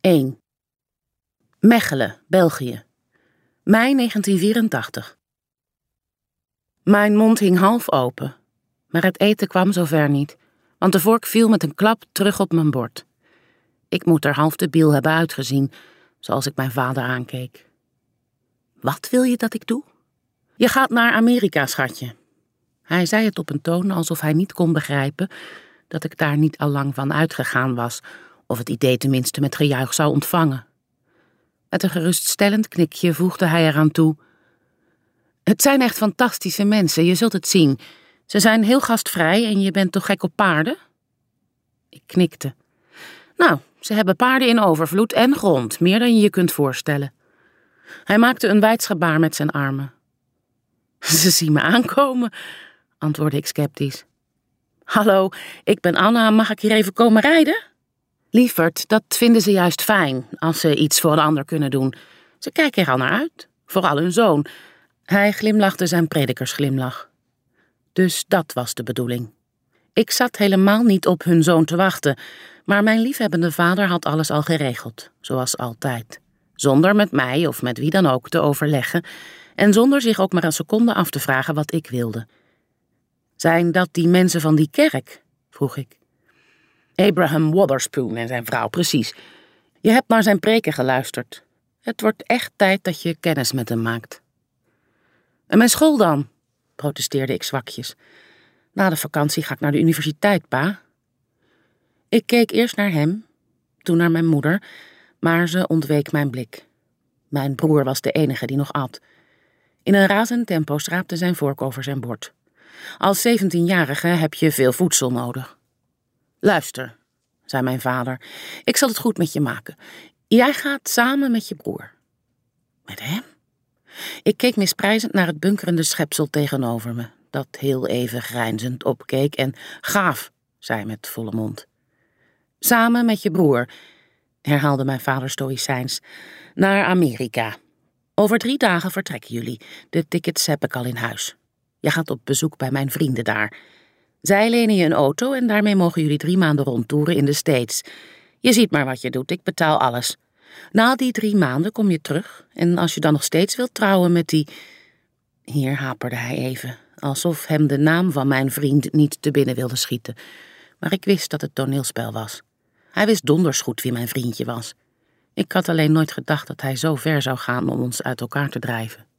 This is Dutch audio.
1. Mechelen, België. Mei 1984. Mijn mond hing half open, maar het eten kwam zover niet, want de vork viel met een klap terug op mijn bord. Ik moet er half debiel hebben uitgezien, zoals ik mijn vader aankeek. Wat wil je dat ik doe? Je gaat naar Amerika, schatje. Hij zei het op een toon alsof hij niet kon begrijpen dat ik daar niet al lang van uitgegaan was, of het idee tenminste met gejuich zou ontvangen. Met een geruststellend knikje voegde hij eraan toe: Het zijn echt fantastische mensen, je zult het zien. Ze zijn heel gastvrij en je bent toch gek op paarden? Ik knikte. Nou, ze hebben paarden in overvloed en grond, meer dan je je kunt voorstellen. Hij maakte een wijdsgebaar met zijn armen. Ze zien me aankomen, antwoordde ik sceptisch. Hallo, ik ben Anna, mag ik hier even komen rijden? Lieverd, dat vinden ze juist fijn, als ze iets voor een ander kunnen doen. Ze kijken er al naar uit, vooral hun zoon. Hij glimlachte zijn predikersglimlach. Dus dat was de bedoeling. Ik zat helemaal niet op hun zoon te wachten, maar mijn liefhebbende vader had alles al geregeld, zoals altijd. Zonder met mij of met wie dan ook te overleggen en zonder zich ook maar een seconde af te vragen wat ik wilde. Zijn dat die mensen van die kerk? Vroeg ik. Abraham Wotherspoon en zijn vrouw, precies. Je hebt naar zijn preken geluisterd. Het wordt echt tijd dat je kennis met hem maakt. En mijn school dan? Protesteerde ik zwakjes. Na de vakantie ga ik naar de universiteit, pa. Ik keek eerst naar hem, toen naar mijn moeder, maar ze ontweek mijn blik. Mijn broer was de enige die nog at. In een razend tempo schraapte zijn vork over zijn bord. Als 17-jarige heb je veel voedsel nodig. Luister, zei mijn vader, ik zal het goed met je maken. Jij gaat samen met je broer. Met hem? Ik keek misprijzend naar het bunkerende schepsel tegenover me, dat heel even grijnzend opkeek en gaaf, zei met volle mond. Samen met je broer, herhaalde mijn vader stoïcijns, naar Amerika. Over 3 dagen vertrekken jullie. De tickets heb ik al in huis. Je gaat op bezoek bij mijn vrienden daar. Zij lenen je een auto en daarmee mogen jullie 3 maanden rondtoeren in de States. Je ziet maar wat je doet, ik betaal alles. Na die 3 maanden kom je terug en als je dan nog steeds wilt trouwen met die... Hier haperde hij even, alsof hem de naam van mijn vriend niet te binnen wilde schieten. Maar ik wist dat het toneelspel was. Hij wist donders goed wie mijn vriendje was. Ik had alleen nooit gedacht dat hij zo ver zou gaan om ons uit elkaar te drijven.